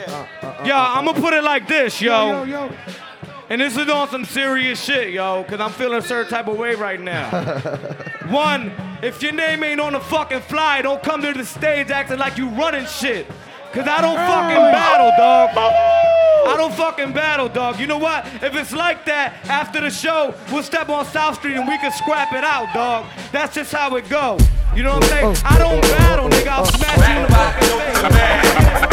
Yo, I'm gonna put it like this, yo. And this is on some serious shit, yo, because I'm feeling a certain type of way right now. One, if your name ain't on the fucking fly, don't come to the stage acting like you running shit. Because I don't fucking battle, dog. I don't fucking battle, dog. You know what? If it's like that, after the show, we'll step on South Street and we can scrap it out, dog. That's just how it go. You know what I'm saying? I don't battle, nigga. I'll smash you in the fucking face.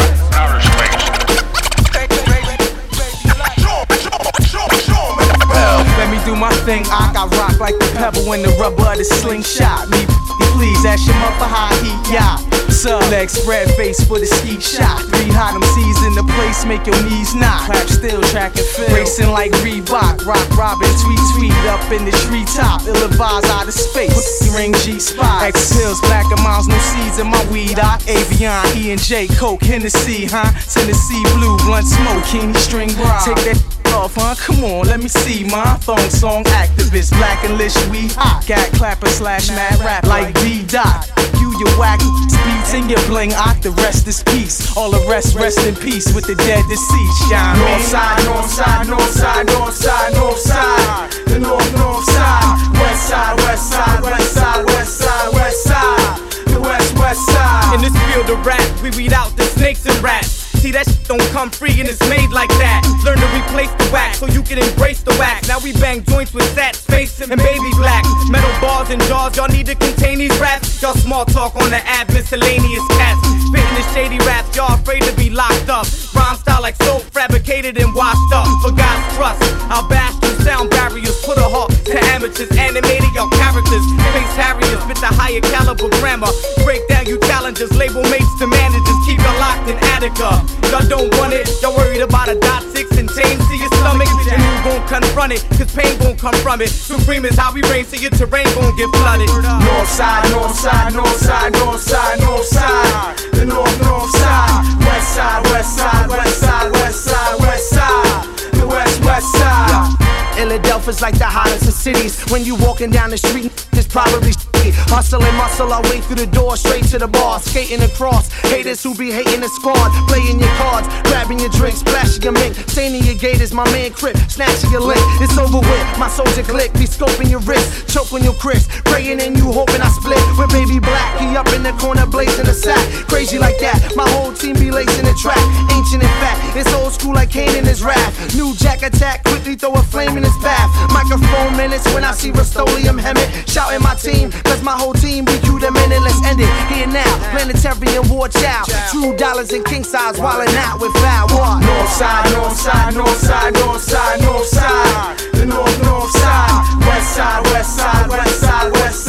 Let me do my thing, I got rock like the pebble in the rubber of the slingshot. Me, please, ask your mother how he yacht. Sub leg spread face for the ski shot. 3 hot MCs in the place, make your knees knock. Clap still, track and fill. Racing like Reebok, rock robin, tweet up in the treetop. Ill advised out of space, ring G spot. X pills, black and miles, no seeds in my weed. Avion, E&J, Coke, Hennessy, huh? Tennessee blue, blunt smoke, Keeney string bra. Take that off, huh? Come on, let me see my thong song activist, black and lish, we hot. Gat clapper / mad rap like B-Dot. You your whack speeds and your bling, the rest is peace. All the rest in peace with the dead deceased. Shine north side, north side, north side, north side, north side. The north side, west side, west side, west side, west side, west side. The west side. In this field of rap, we weed out the snakes and rats. See, that shit don't come free and it's made like that. Learn to replace the wax so you can embrace the wax. Now we bang joints with Sat, Space, and Baby Black. Metal bars and jars, y'all need to contain these raps. Y'all small talk on the ad, miscellaneous cats. Spitting the shady raps, y'all afraid to be locked up. Rhyme style like soap, fabricated and washed up. For God's trust, I'll bash through sound barriers. Put a halt to amateurs, animated y'all characters. Face harriers, spit the higher caliber grammar. Break down you challengers, label mates to managers. Keep y'all locked in Attica. Y'all don't want it, y'all worried about a .6 and change to your stomach. And you gon' confront it, cause pain gon' come from it. Supreme is how we reign, so your terrain gon' get flooded. North side, north side, north side, north side, north side. The north side, west side, west side, west side, west side, west side. The west side. Philadelphia's like the hottest of cities. When you walking down the street, it's probably hustle and muscle our way through the door, straight to the bar, skating across. Haters who be hating the squad, playing your cards, grabbing your drinks, splashing your mink, staining your gators, my man Crip, snatching your link. It's over with, my soldier click, be scoping your wrist, choking your crisp, praying and you hoping I split with Baby Black. He up in the corner, blazing a sack, crazy like that. My whole team be lacing the track, ancient and fat. It's old school like Kane in his rap. New Jack attack, quickly throw a flame in his bath. Microphone minutes when I see Rust-Oleum Hemet, shouting my team. Cause my whole team, we queue them in and let's end it here now. Planetary and war child. True dollars and king size, wildin' out with foul. What? North side, north side, north side, north side, north side. The north side. West side, west side, west side, west